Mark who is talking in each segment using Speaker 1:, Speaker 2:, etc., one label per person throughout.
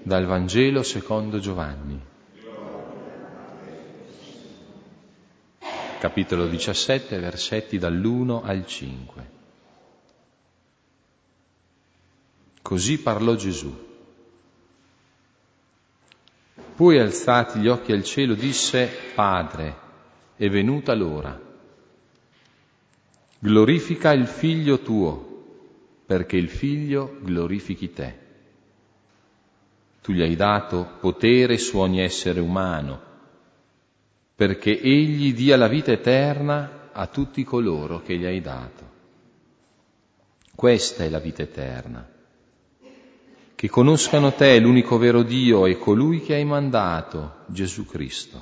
Speaker 1: Dal Vangelo secondo Giovanni. Capitolo 17, versetti dall'1 al 5. Così parlò Gesù. Poi, alzati gli occhi al cielo, disse: Padre, è venuta l'ora. Glorifica il Figlio tuo, perché il Figlio glorifichi te. Tu gli hai dato potere su ogni essere umano, perché egli dia la vita eterna a tutti coloro che gli hai dato. Questa è la vita eterna, che conoscano te, l'unico vero Dio, e colui che hai mandato, Gesù Cristo.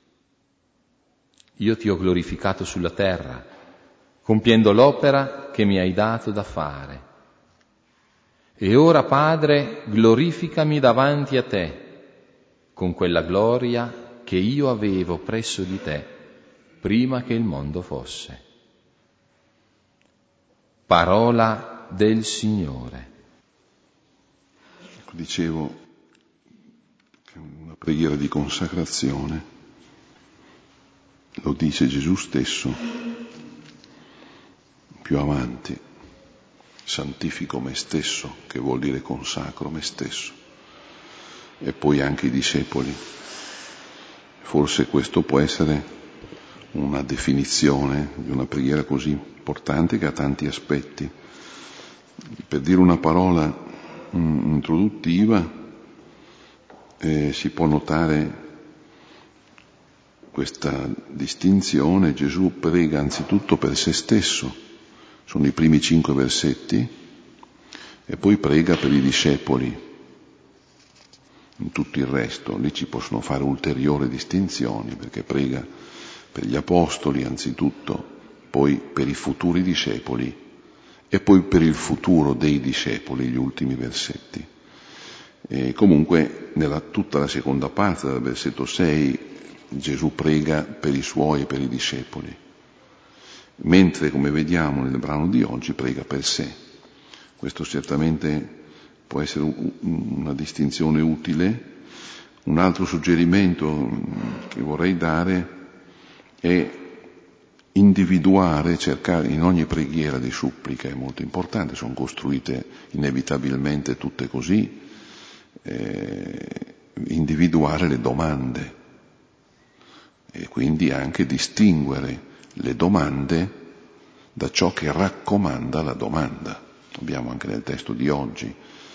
Speaker 1: Io ti ho glorificato sulla terra, compiendo l'opera che mi hai dato da fare. E ora, Padre, glorificami davanti a te, con quella gloria che io avevo presso di te, prima che il mondo fosse. Parola del Signore.
Speaker 2: Dicevo che una preghiera di consacrazione, lo dice Gesù stesso più avanti: santifico me stesso, che vuol dire consacro me stesso, e poi anche i discepoli. Forse questo può essere una definizione di una preghiera così importante, che ha tanti aspetti. Per dire una parola introduttiva, si può notare questa distinzione. Gesù prega anzitutto per se stesso, sono i primi 5 versetti, e poi prega per i discepoli. In tutto il resto lì ci possono fare ulteriori distinzioni, perché prega per gli apostoli anzitutto, poi per i futuri discepoli e poi per il futuro dei discepoli, gli ultimi versetti. E comunque nella tutta la seconda parte, dal versetto 6, Gesù prega per i suoi e per i discepoli, mentre, come vediamo nel brano di oggi, prega per sé. Questo certamente può essere una distinzione utile. Un altro suggerimento che vorrei dare è individuare, cercare in ogni preghiera di supplica, è molto importante, sono costruite inevitabilmente tutte così, individuare le domande e quindi anche distinguere le domande da ciò che raccomanda la domanda. Abbiamo anche nel testo di oggi,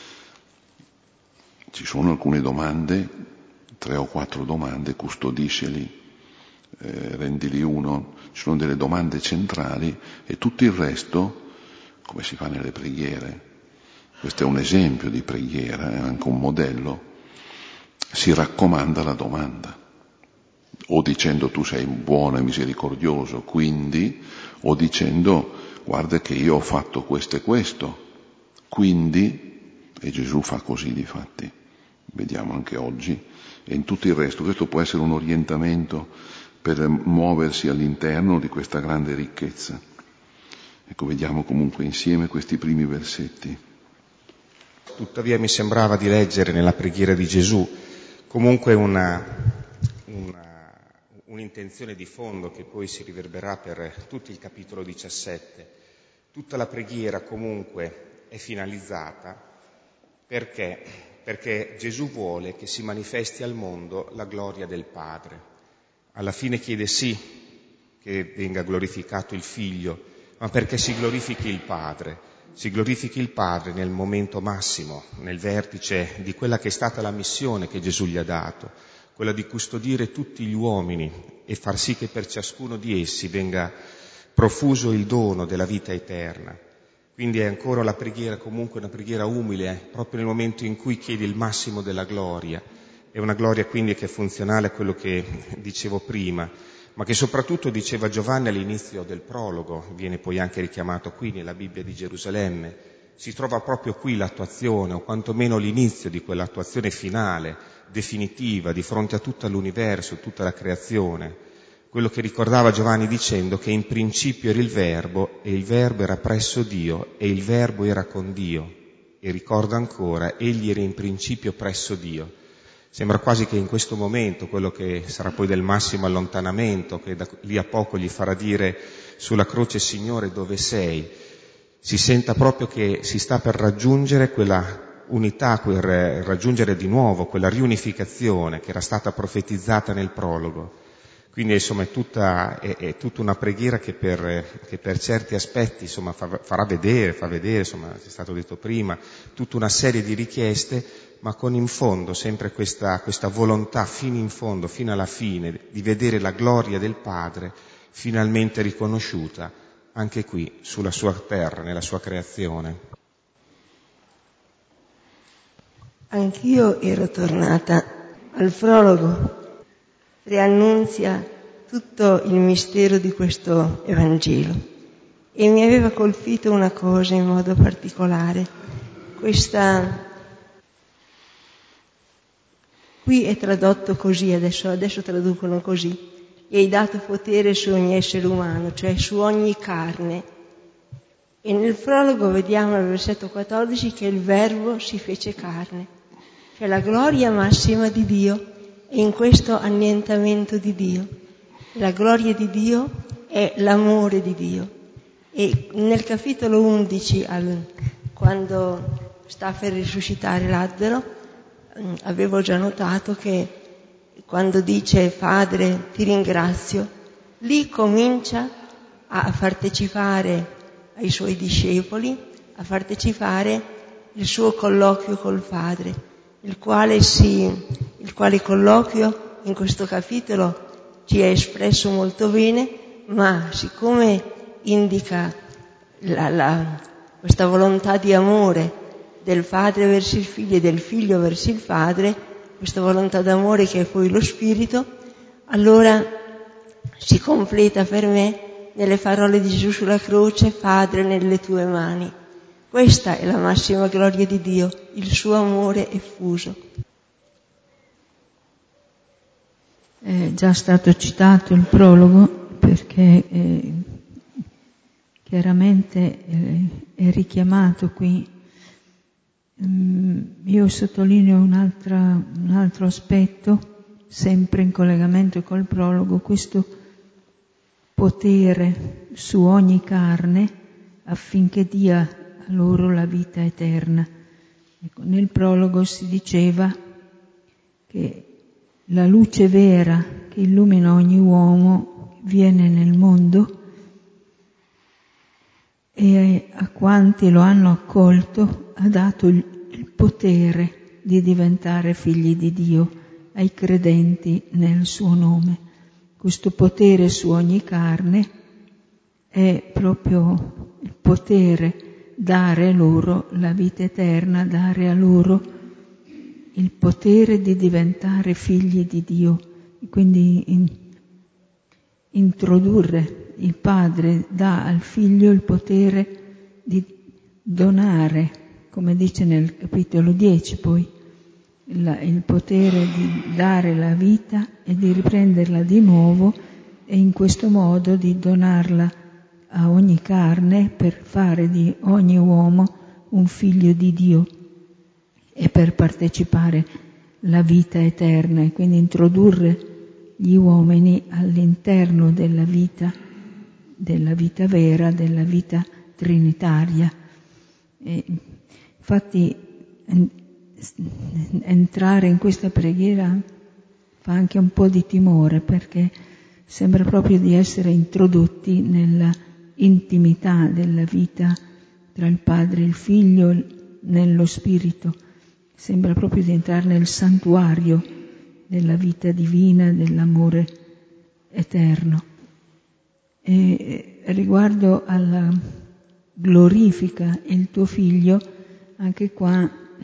Speaker 2: ci sono alcune domande, 3 o 4 domande: custodisceli, rendili uno. Ci sono delle domande centrali e tutto il resto, come si fa nelle preghiere, questo è un esempio di preghiera, è anche un modello, si raccomanda la domanda, o dicendo tu sei buono e misericordioso, quindi, o dicendo guarda che io ho fatto questo e questo, quindi, e Gesù fa così difatti, vediamo anche oggi, e in tutto il resto. Questo può essere un orientamento per muoversi all'interno di questa grande ricchezza. Ecco, vediamo comunque insieme questi primi versetti.
Speaker 3: Tuttavia mi sembrava di leggere nella preghiera di Gesù comunque un'intenzione di fondo che poi si riverberà per tutto il capitolo 17. Tutta la preghiera comunque è finalizzata perché Gesù vuole che si manifesti al mondo la gloria del Padre. Alla fine chiede sì che venga glorificato il Figlio, ma perché si glorifichi il Padre. Si glorifichi il Padre nel momento massimo, nel vertice di quella che è stata la missione che Gesù gli ha dato, quella di custodire tutti gli uomini e far sì che per ciascuno di essi venga profuso il dono della vita eterna. Quindi è ancora la preghiera, comunque una preghiera umile, proprio nel momento in cui chiedi il massimo della gloria. È una gloria quindi che è funzionale a quello che dicevo prima, ma che soprattutto diceva Giovanni all'inizio del prologo, viene poi anche richiamato qui nella Bibbia di Gerusalemme. Si trova proprio qui l'attuazione, o quantomeno l'inizio di quell'attuazione finale, definitiva, di fronte a tutto l'universo, tutta la creazione. Quello che ricordava Giovanni dicendo che in principio era il Verbo, e il Verbo era presso Dio, e il Verbo era con Dio. e ricorda ancora, egli era in principio presso Dio. Sembra quasi che in questo momento, quello che sarà poi del massimo allontanamento, che da lì a poco gli farà dire sulla croce: Signore, dove sei? Si senta proprio che si sta per raggiungere quella unità, per raggiungere di nuovo quella riunificazione che era stata profetizzata nel prologo. Quindi insomma è tutta una preghiera che per certi aspetti insomma fa vedere, insomma, è stato detto prima, tutta una serie di richieste, ma con in fondo sempre questa volontà fino in fondo, fino alla fine, di vedere la gloria del Padre finalmente riconosciuta anche qui, sulla sua terra, nella sua creazione.
Speaker 4: Anch'io ero tornata al prologo, preannunzia tutto il mistero di questo Evangelo e mi aveva colpito una cosa in modo particolare. Qui è tradotto così, adesso traducono così: e hai dato potere su ogni essere umano, cioè su ogni carne. E nel prologo vediamo al versetto 14 che il Verbo si fece carne, cioè la gloria massima di Dio è in questo annientamento di Dio. La gloria di Dio è l'amore di Dio. E nel capitolo 11, quando sta per risuscitare Lazzaro, avevo già notato che quando dice Padre ti ringrazio, lì comincia a partecipare ai suoi discepoli, a partecipare il suo colloquio col Padre, il quale colloquio in questo capitolo ci è espresso molto bene, ma siccome indica questa volontà di amore del Padre verso il Figlio e del Figlio verso il Padre, questa volontà d'amore che è poi lo Spirito, allora si completa per me nelle parole di Gesù sulla croce: Padre, nelle tue mani. Questa è la massima gloria di Dio, il suo amore effuso.
Speaker 5: È già stato citato il prologo perché chiaramente è richiamato qui. Io sottolineo un altro aspetto, sempre in collegamento col prologo, questo potere su ogni carne affinché dia a loro la vita eterna. Ecco, nel prologo si diceva che la luce vera che illumina ogni uomo viene nel mondo e a quanti lo hanno accolto ha dato il potere di diventare figli di Dio, ai credenti nel suo nome. Questo potere su ogni carne è proprio il potere dare loro la vita eterna, dare a loro il potere di diventare figli di Dio. Quindi introdurre, il Padre dà al Figlio il potere di donare, come dice nel capitolo 10 poi, il potere di dare la vita e di riprenderla di nuovo, e in questo modo di donarla a ogni carne per fare di ogni uomo un figlio di Dio e per partecipare alla vita eterna, e quindi introdurre gli uomini all'interno della vita vera, della vita trinitaria. E infatti entrare in questa preghiera fa anche un po' di timore, perché sembra proprio di essere introdotti nella intimità della vita tra il Padre e il Figlio, nello Spirito. Sembra proprio di entrare nel santuario della vita divina, dell'amore eterno. E riguardo alla glorifica il tuo Figlio, anche qua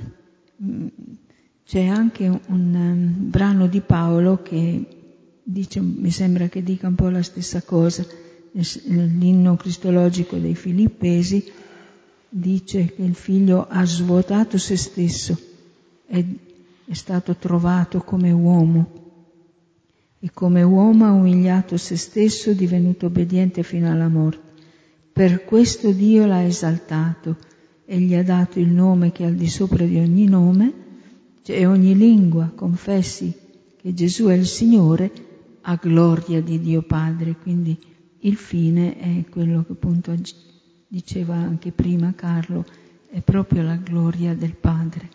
Speaker 5: c'è anche un brano di Paolo che dice, mi sembra che dica un po' la stessa cosa, l'inno cristologico dei Filippesi dice che il Figlio ha svuotato se stesso, è stato trovato come uomo e come uomo ha umiliato se stesso, divenuto obbediente fino alla morte. Per questo Dio l'ha esaltato e gli ha dato il nome che è al di sopra di ogni nome, cioè ogni lingua confessi che Gesù è il Signore, a gloria di Dio Padre. Quindi il fine è quello che appunto diceva anche prima Carlo, è proprio la gloria del Padre.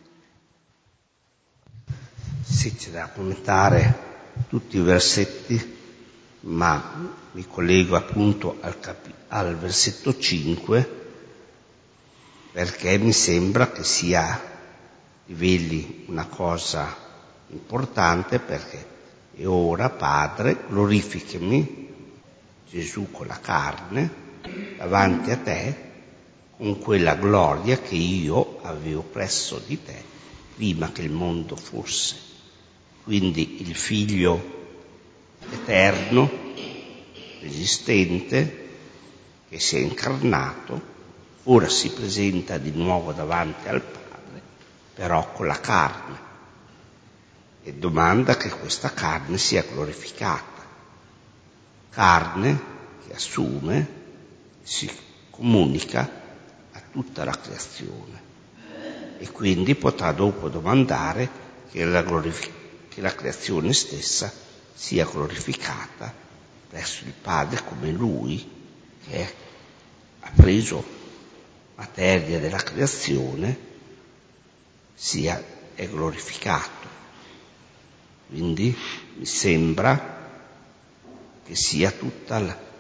Speaker 6: Sì, c'è da commentare tutti i versetti, ma mi collego appunto al versetto 5, perché mi sembra che riveli una cosa importante, perché e ora Padre glorificami, Gesù con la carne, davanti a te, con quella gloria che io avevo presso di te prima che il mondo fosse. Quindi il Figlio eterno, esistente, che si è incarnato, ora si presenta di nuovo davanti al Padre, però con la carne, e domanda che questa carne sia glorificata. Carne che assume, si comunica a tutta la creazione, e quindi potrà dopo domandare che la creazione stessa sia glorificata presso il Padre, come Lui che ha preso materia della creazione è glorificato. Quindi mi sembra che sia tutta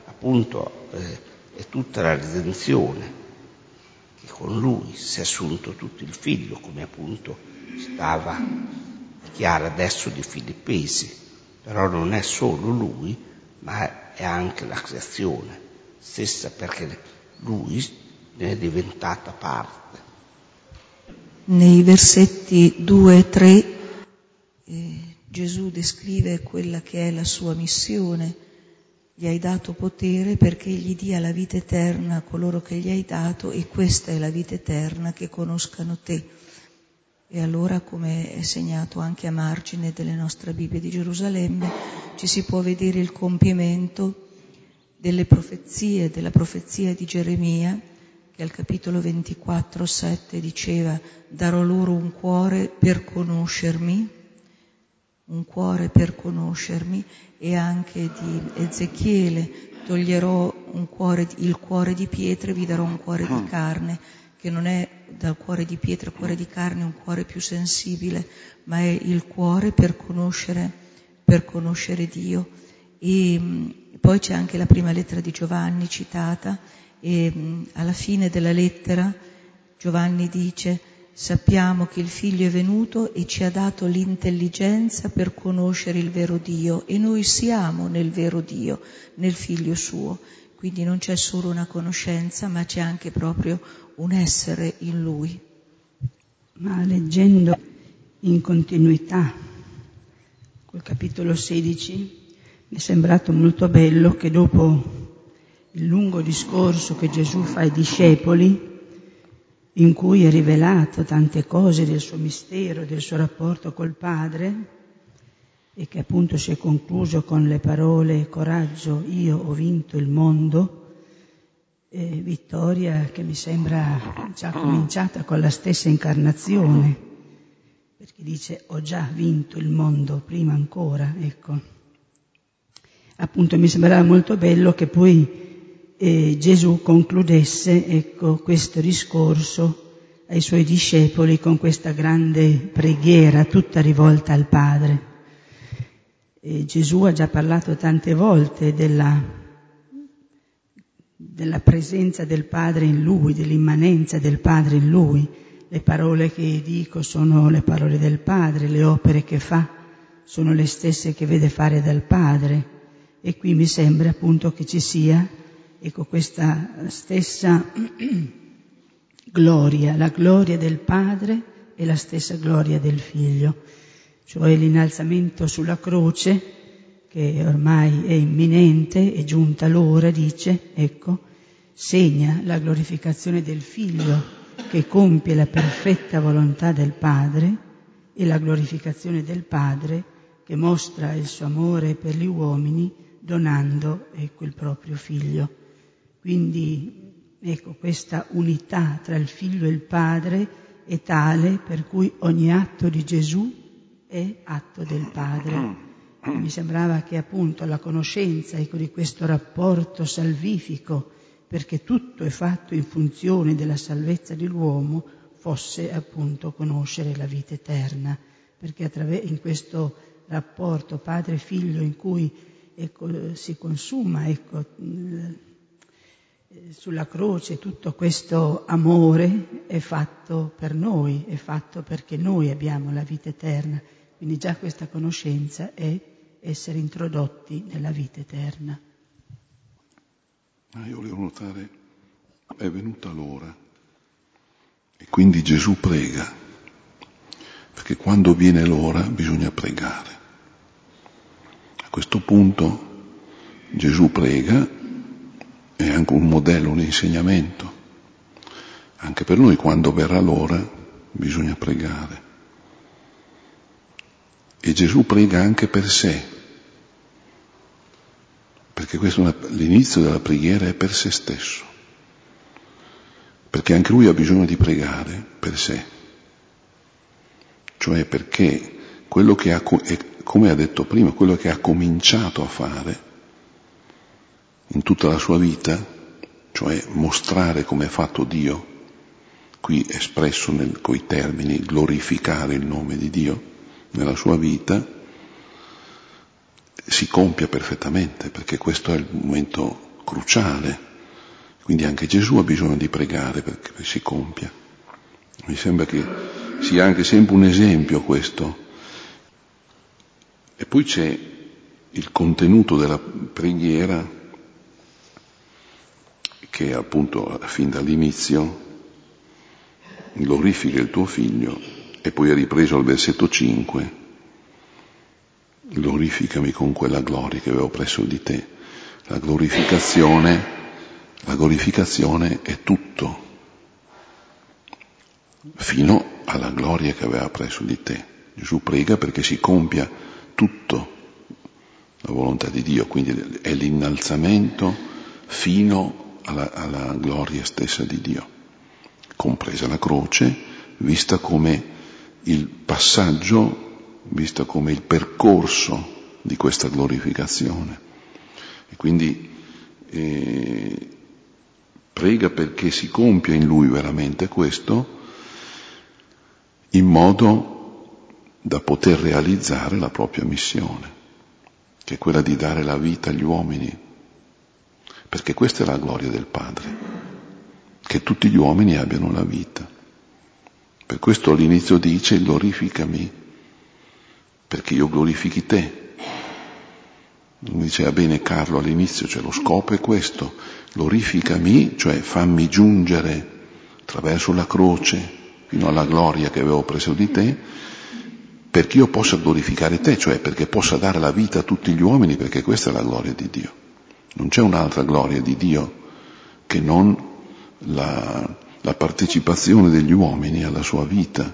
Speaker 6: la redenzione, che con Lui si è assunto tutto il Figlio, come appunto dichiara adesso di Filippesi. Però non è solo Lui, ma è anche la creazione stessa, perché Lui ne è diventata parte.
Speaker 7: Nei versetti 2 e 3 Gesù descrive quella che è la sua missione. Gli hai dato potere perché gli dia la vita eterna a coloro che gli hai dato, e questa è la vita eterna, che conoscano te. E allora, come è segnato anche a margine delle nostre Bibbie di Gerusalemme, ci si può vedere il compimento della profezia di Geremia, che al capitolo 24:7 diceva: darò loro un cuore per conoscermi, e anche di Ezechiele: toglierò il cuore di pietra e vi darò un cuore di carne, che non è dal cuore di pietra al cuore di carne un cuore più sensibile, ma è il cuore per conoscere Dio. E poi c'è anche la prima lettera di Giovanni citata, e alla fine della lettera Giovanni dice: sappiamo che il Figlio è venuto e ci ha dato l'intelligenza per conoscere il vero Dio, e noi siamo nel vero Dio, nel Figlio suo. Quindi non c'è solo una conoscenza, ma c'è anche proprio un essere in Lui.
Speaker 5: Ma leggendo in continuità col capitolo 16 mi è sembrato molto bello che dopo il lungo discorso che Gesù fa ai discepoli, in cui è rivelato tante cose del suo mistero, del suo rapporto col Padre, e che appunto si è concluso con le parole: coraggio, io ho vinto il mondo, vittoria che mi sembra già cominciata con la stessa incarnazione, perché dice: ho già vinto il mondo prima ancora, ecco. Appunto mi sembrava molto bello che poi Gesù concludesse, ecco, questo discorso ai suoi discepoli con questa grande preghiera tutta rivolta al Padre. Gesù ha già parlato tante volte della presenza del Padre in Lui, dell'immanenza del Padre in Lui. Le parole che dico sono le parole del Padre, le opere che fa sono le stesse che vede fare dal Padre. E qui mi sembra appunto che ci sia, ecco, questa stessa gloria, la gloria del Padre e la stessa gloria del Figlio, cioè l'innalzamento sulla croce, che ormai è imminente, è giunta l'ora, dice, ecco, segna la glorificazione del Figlio che compie la perfetta volontà del Padre, e la glorificazione del Padre che mostra il suo amore per gli uomini donando, ecco, il proprio Figlio. Quindi Ecco, questa unità tra il Figlio e il Padre è tale per cui ogni atto di Gesù è atto del Padre. Mi sembrava che appunto la conoscenza, ecco, di questo rapporto salvifico, perché tutto è fatto in funzione della salvezza dell'uomo, fosse appunto conoscere la vita eterna, perché in questo rapporto padre-figlio in cui si consuma sulla croce tutto questo amore è fatto per noi, è fatto perché noi abbiamo la vita eterna, quindi già questa conoscenza è essere introdotti nella vita eterna.
Speaker 2: Io volevo notare, è venuta l'ora e quindi Gesù prega, perché quando viene l'ora bisogna pregare. A questo punto Gesù prega, è anche un modello, un insegnamento. Anche per noi quando verrà l'ora bisogna pregare. E Gesù prega anche per sé, perché l'inizio della preghiera è per se stesso, perché anche lui ha bisogno di pregare per sé, cioè perché quello che come ha detto prima, quello che ha cominciato a fare in tutta la sua vita, cioè mostrare come è fatto Dio, qui espresso coi termini glorificare il nome di Dio nella sua vita, si compia perfettamente, perché questo è il momento cruciale. Quindi anche Gesù ha bisogno di pregare perché si compia. Mi sembra che sia anche sempre un esempio questo. E poi c'è il contenuto della preghiera che appunto fin dall'inizio glorifica il tuo figlio, e poi è ripreso al versetto 5, glorificami con quella gloria che avevo presso di te. La glorificazione è tutto, fino alla gloria che aveva presso di te. Gesù prega perché si compia tutto la volontà di Dio, quindi è l'innalzamento fino alla gloria stessa di Dio, compresa la croce, vista come il passaggio, vista come il percorso di questa glorificazione. E quindi prega perché si compia in lui veramente questo, in modo da poter realizzare la propria missione, che è quella di dare la vita agli uomini, perché questa è la gloria del Padre, che tutti gli uomini abbiano la vita. Per questo all'inizio dice glorificami, perché io glorifichi te. Mi diceva bene Carlo all'inizio, cioè lo scopo è questo, glorificami, cioè fammi giungere attraverso la croce fino alla gloria che avevo preso di te, perché io possa glorificare te, cioè perché possa dare la vita a tutti gli uomini, perché questa è la gloria di Dio. Non c'è un'altra gloria di Dio che non la partecipazione degli uomini alla sua vita.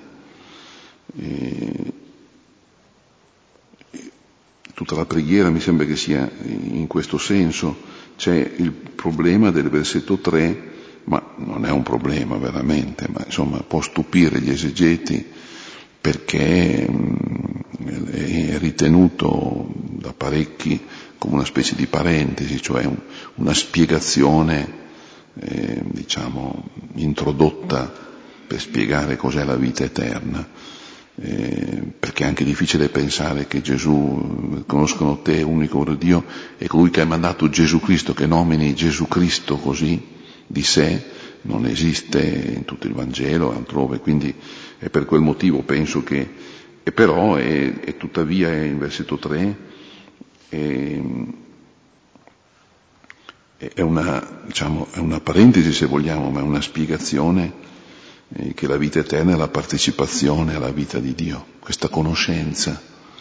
Speaker 2: Tutta la preghiera mi sembra che sia in questo senso. C'è il problema del versetto 3, ma non è un problema veramente, ma insomma può stupire gli esegeti, perché è ritenuto da parecchi come una specie di parentesi, cioè una spiegazione introdotta per spiegare cos'è la vita eterna, perché è anche difficile pensare che Gesù, conoscono te, unico vero Dio, e colui che ha mandato Gesù Cristo, che nomini Gesù Cristo così di sé, non esiste in tutto il Vangelo, altrove, quindi è per quel motivo penso che, e però è tuttavia in versetto 3 è una parentesi se vogliamo, ma è una spiegazione che la vita eterna è la partecipazione alla vita di Dio, questa conoscenza,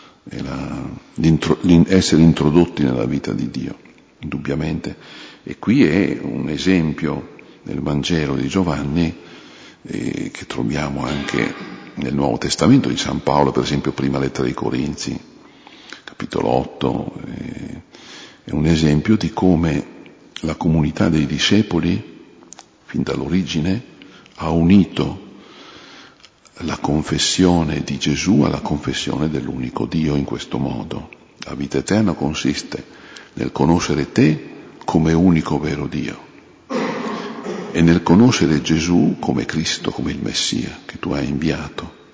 Speaker 2: essere introdotti nella vita di Dio, indubbiamente. E qui è un esempio nel Vangelo di Giovanni che troviamo anche nel Nuovo Testamento di San Paolo, per esempio prima lettera ai Corinzi, capitolo 8, è un esempio di come la comunità dei discepoli fin dall'origine, ha unito la confessione di Gesù alla confessione dell'unico Dio in questo modo. La vita eterna consiste nel conoscere te come unico vero Dio e nel conoscere Gesù come Cristo, come il Messia che tu hai inviato.